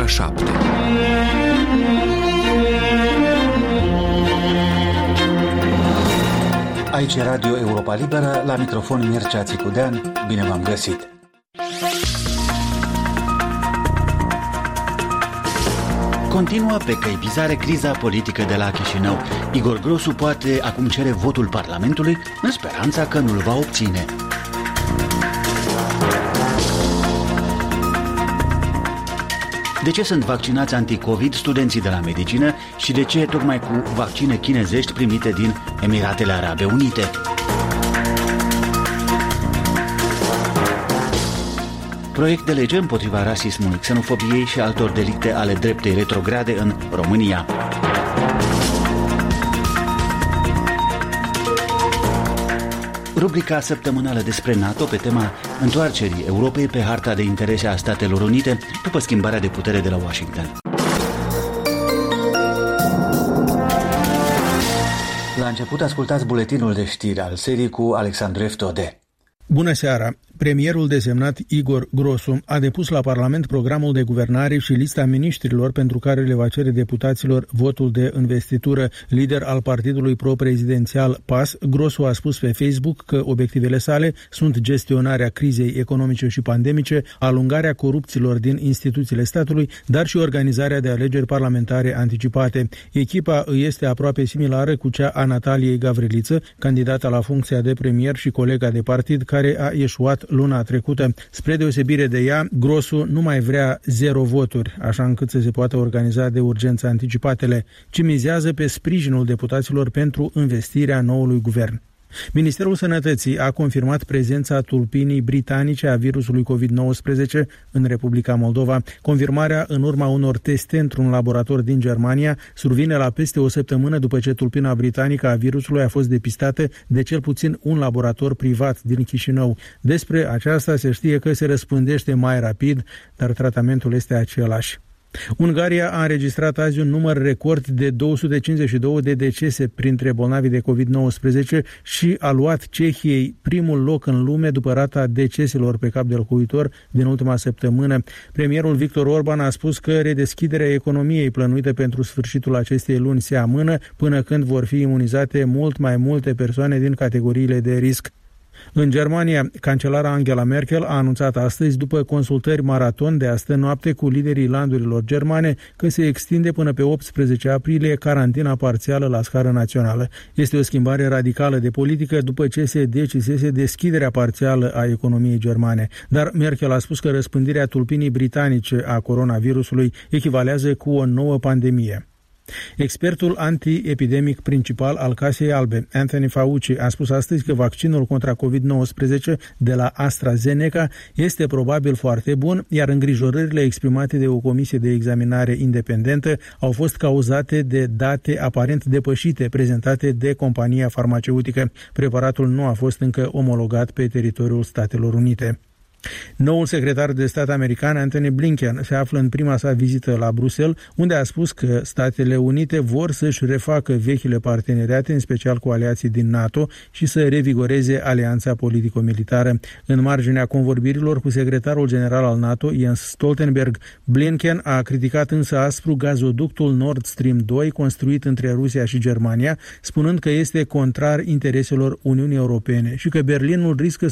ora 7. Aici Radio Europa Liberă, la microfon Mircea Țicudean, bine v-am găsit! Continuă pe căi bizare criza politică de la Chișinău. Igor Grosu poate acum cere votul Parlamentului în speranța că nu-l va obține. De ce sunt vaccinați anti-Covid studenții de la medicină și de ce tocmai cu vaccine chinezești primite din Emiratele Arabe Unite? Proiect de lege împotriva rasismului, xenofobiei și altor delicte ale dreptei retrograde în România. Rubrica săptămânală despre NATO pe tema întoarcerii Europei pe harta de interese a Statelor Unite după schimbarea de putere de la Washington. La început ascultați buletinul de știri al serii cu Alexandru Eftode. Bună seara! Premierul desemnat Igor Grosu a depus la Parlament programul de guvernare și lista miniștrilor pentru care le va cere deputaților votul de investitură. Lider al partidului pro-prezidențial PAS, Grosu a spus pe Facebook că obiectivele sale sunt gestionarea crizei economice și pandemice, alungarea corupților din instituțiile statului, dar și organizarea de alegeri parlamentare anticipate. Echipa îi este aproape similară cu cea a Nataliei Gavriliță, candidata la funcția de premier și colega de partid, care a ieșuat luna trecută. Spre deosebire de ea, Grosu nu mai vrea 0 voturi, așa încât să se poată organiza de urgență anticipatele, ci mizează pe sprijinul deputaților pentru investirea noului guvern. Ministerul Sănătății a confirmat prezența tulpinii britanice a virusului COVID-19 în Republica Moldova. Confirmarea în urma unor teste într-un laborator din Germania survine la peste o săptămână după ce tulpina britanică a virusului a fost depistată de cel puțin un laborator privat din Chișinău. Despre aceasta se știe că se răspândește mai rapid, dar tratamentul este același. Ungaria a înregistrat azi un număr record de 252 de decese printre bolnavii de COVID-19 și a luat Cehiei primul loc în lume după rata deceselor pe cap de locuitor din ultima săptămână. Premierul Victor Orban a spus că redeschiderea economiei plănuită pentru sfârșitul acestei luni se amână până când vor fi imunizate mult mai multe persoane din categoriile de risc. În Germania, cancelara Angela Merkel a anunțat astăzi, după consultări maraton de astă noapte cu liderii landurilor germane, că se extinde până pe 18 aprilie carantina parțială la scară națională. Este o schimbare radicală de politică după ce se decisese deschiderea parțială a economiei germane. Dar Merkel a spus că răspândirea tulpinii britanice a coronavirusului echivalează cu o nouă pandemie. Expertul antiepidemic principal al Casei Albe, Anthony Fauci, a spus astăzi că vaccinul contra COVID-19 de la AstraZeneca este probabil foarte bun, iar îngrijorările exprimate de o comisie de examinare independentă au fost cauzate de date aparent depășite prezentate de compania farmaceutică. Preparatul nu a fost încă omologat pe teritoriul Statelor Unite. Noul secretar de stat american, Antony Blinken, se află în prima sa vizită la Bruxelles, unde a spus că Statele Unite vor să-și refacă vechile parteneriate, în special cu aliații din NATO, și să revigoreze alianța politico-militară. În marginea convorbirilor cu secretarul general al NATO, Jens Stoltenberg, Blinken a criticat însă aspru gazoductul Nord Stream 2 construit între Rusia și Germania, spunând că este contrar intereselor Uniunii Europene și că Berlinul riscă